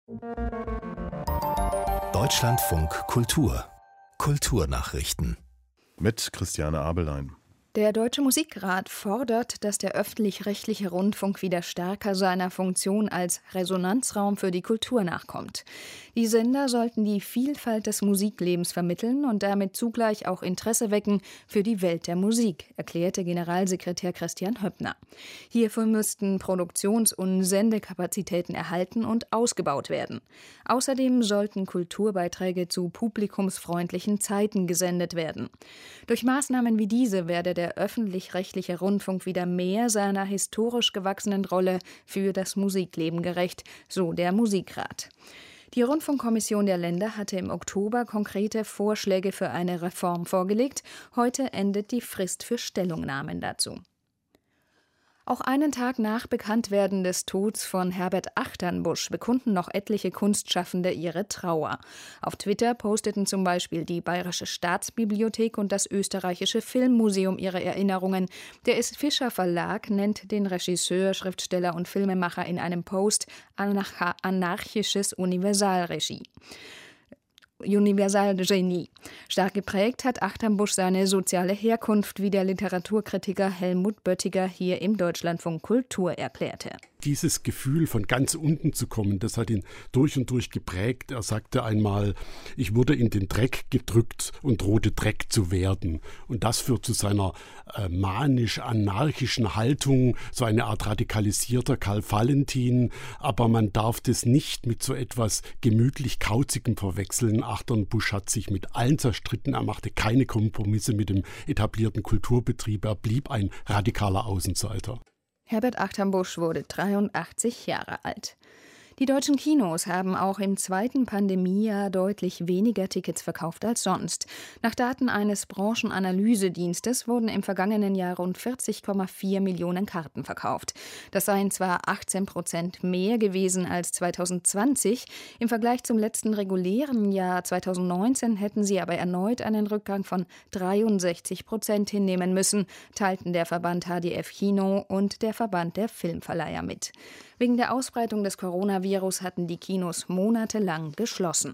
Deutschlandfunk Kultur Kulturnachrichten mit Christiane Abelein. Der Deutsche Musikrat fordert, dass der öffentlich-rechtliche Rundfunk wieder stärker seiner Funktion als Resonanzraum für die Kultur nachkommt. Die Sender sollten die Vielfalt des Musiklebens vermitteln und damit zugleich auch Interesse wecken für die Welt der Musik, erklärte Generalsekretär Christian Höppner. Hierfür müssten Produktions- und Sendekapazitäten erhalten und ausgebaut werden. Außerdem sollten Kulturbeiträge zu publikumsfreundlichen Zeiten gesendet werden. Durch Maßnahmen wie diese werde der öffentlich-rechtliche Rundfunk wieder mehr seiner historisch gewachsenen Rolle für das Musikleben gerecht, so der Musikrat. Die Rundfunkkommission der Länder hatte im Oktober konkrete Vorschläge für eine Reform vorgelegt. Heute endet die Frist für Stellungnahmen dazu. Auch einen Tag nach Bekanntwerden des Todes von Herbert Achternbusch bekunden noch etliche Kunstschaffende ihre Trauer. Auf Twitter posteten zum Beispiel die Bayerische Staatsbibliothek und das Österreichische Filmmuseum ihre Erinnerungen. Der S. Fischer Verlag nennt den Regisseur, Schriftsteller und Filmemacher in einem Post anarchisches Universalgenie. Stark geprägt hat Achternbusch seine soziale Herkunft, wie der Literaturkritiker Helmut Böttiger hier im Deutschlandfunk Kultur erklärte. Dieses Gefühl, von ganz unten zu kommen, das hat ihn durch und durch geprägt. Er sagte einmal, ich wurde in den Dreck gedrückt und drohte Dreck zu werden. Und das führt zu seiner manisch-anarchischen Haltung, so eine Art radikalisierter Karl Valentin. Aber man darf das nicht mit so etwas gemütlich Kauzigem verwechseln. Achternbusch hat sich mit allen zerstritten. Er machte keine Kompromisse mit dem etablierten Kulturbetrieb. Er blieb ein radikaler Außenseiter. Herbert Achternbusch wurde 83 Jahre alt. Die deutschen Kinos haben auch im zweiten Pandemiejahr deutlich weniger Tickets verkauft als sonst. Nach Daten eines Branchenanalysedienstes wurden im vergangenen Jahr rund 40,4 Millionen Karten verkauft. Das seien zwar 18% mehr gewesen als 2020. Im Vergleich zum letzten regulären Jahr 2019 hätten sie aber erneut einen Rückgang von 63% hinnehmen müssen, teilten der Verband HDF Kino und der Verband der Filmverleiher mit. Wegen der Ausbreitung des Coronavirus hatten die Kinos monatelang geschlossen.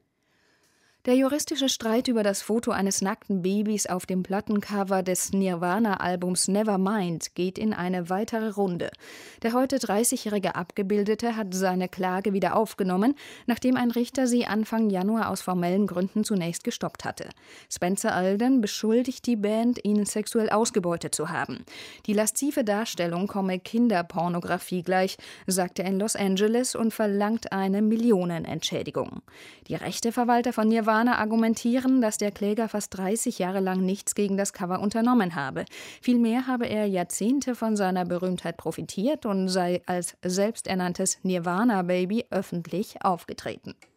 Der juristische Streit über das Foto eines nackten Babys auf dem Plattencover des Nirvana-Albums Nevermind geht in eine weitere Runde. Der heute 30-jährige Abgebildete hat seine Klage wieder aufgenommen, nachdem ein Richter sie Anfang Januar aus formellen Gründen zunächst gestoppt hatte. Spencer Alden beschuldigt die Band, ihn sexuell ausgebeutet zu haben. Die laszive Darstellung komme Kinderpornografie gleich, sagte er in Los Angeles und verlangt eine Millionenentschädigung. Die Rechteverwalter von Nirvana argumentieren, dass der Kläger fast 30 Jahre lang nichts gegen das Cover unternommen habe. Vielmehr habe er Jahrzehnte von seiner Berühmtheit profitiert und sei als selbsternanntes Nirvana-Baby öffentlich aufgetreten.